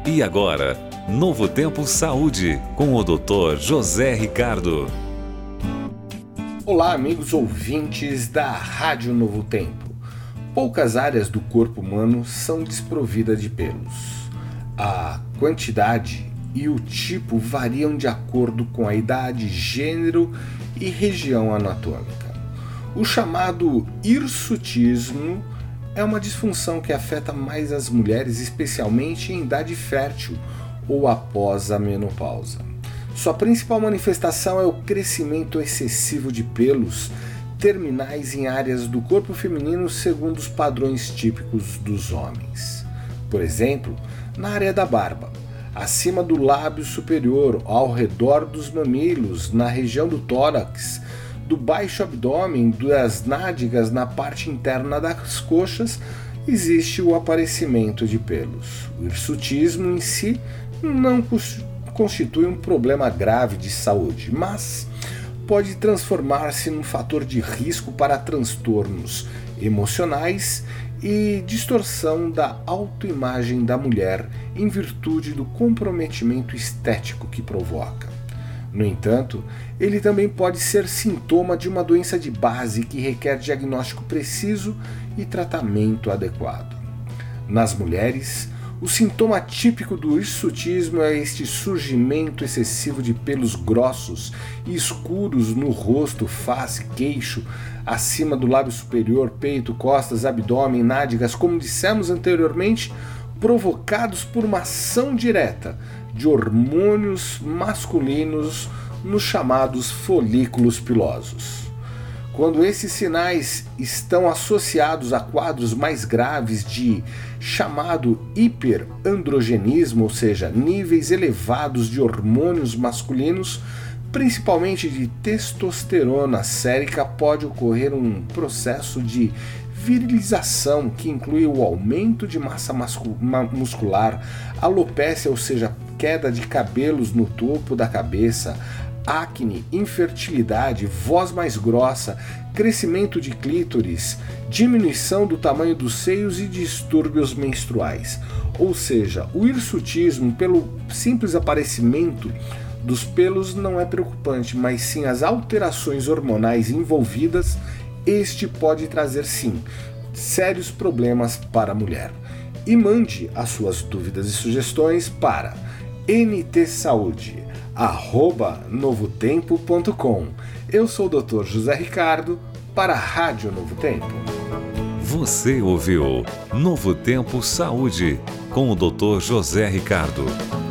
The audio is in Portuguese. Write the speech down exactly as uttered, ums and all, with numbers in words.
E agora, Novo Tempo Saúde, com o doutor José Ricardo. Olá, amigos ouvintes da Rádio Novo Tempo. Poucas áreas do corpo humano são desprovidas de pelos. A quantidade e o tipo variam de acordo com a idade, gênero e região anatômica. O chamado hirsutismo é uma disfunção que afeta mais as mulheres, especialmente em idade fértil ou após a menopausa. Sua principal manifestação é o crescimento excessivo de pelos terminais em áreas do corpo feminino segundo os padrões típicos dos homens. Por exemplo, na área da barba, acima do lábio superior, ao redor dos mamilos, na região do tórax, do baixo abdômen, das nádegas, na parte interna das coxas, existe o aparecimento de pelos. O hirsutismo em si não constitui um problema grave de saúde, mas pode transformar-se num fator de risco para transtornos emocionais e distorção da autoimagem da mulher em virtude do comprometimento estético que provoca. No entanto, ele também pode ser sintoma de uma doença de base que requer diagnóstico preciso e tratamento adequado. Nas mulheres, o sintoma típico do hirsutismo é este surgimento excessivo de pelos grossos e escuros no rosto, face, queixo, acima do lábio superior, peito, costas, abdômen, nádegas, como dissemos anteriormente, provocados por uma ação direta de hormônios masculinos nos chamados folículos pilosos. Quando esses sinais estão associados a quadros mais graves de chamado hiperandrogenismo, ou seja, níveis elevados de hormônios masculinos, principalmente de testosterona sérica, pode ocorrer um processo de virilização que inclui o aumento de massa muscular, alopécia, ou seja, queda de cabelos no topo da cabeça, acne, infertilidade, voz mais grossa, crescimento de clítoris, diminuição do tamanho dos seios e distúrbios menstruais. Ou seja, o hirsutismo, pelo simples aparecimento dos pelos, não é preocupante, mas sim as alterações hormonais envolvidas. Este pode trazer, sim, sérios problemas para a mulher. E mande as suas dúvidas e sugestões para ntsaude arroba novotempo ponto com. Eu sou o doutor José Ricardo para a Rádio Novo Tempo. Você ouviu Novo Tempo Saúde com o doutor José Ricardo.